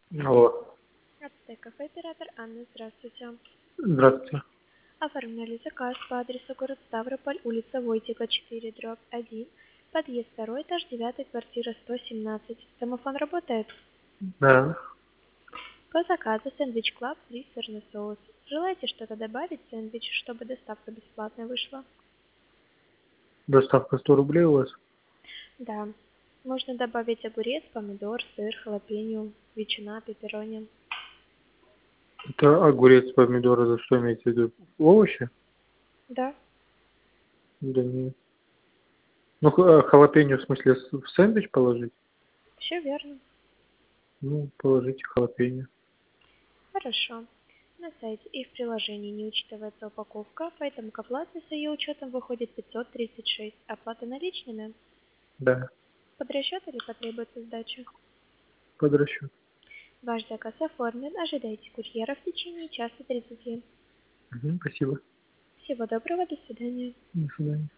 Алло, Ацтеков, оператор Анна, здравствуйте. здравствуйте. Оформляли заказ по адресу город Ставрополь, улица Войтека, 4, дробь 1, подъезд 2, этаж 9, квартира 117. Домофон работает? Да, По заказу сэндвич Клаб, 3 сырный соус. Желаете что-то добавить в сэндвич, чтобы доставка бесплатно вышла? доставка 100 рублей у вас. Да. Можно добавить огурец, помидор, сыр, халапеньо, ветчина, пепперони. Это огурец, помидоры, за что имеете в виду? Овощи? Да, Да нет. Ну, халапеньо в смысле в сэндвич положить? все верно. Ну, положите халапеньо. Хорошо. На сайте и в приложении не учитывается упаковка, поэтому к оплате с ее учетом выходит 536. Оплата наличными? Да, Под расчет или потребуется сдача? под расчет. Ваш заказ оформлен. Ожидайте курьера в течение часа 30. Спасибо. Всего доброго, до свидания. До свидания.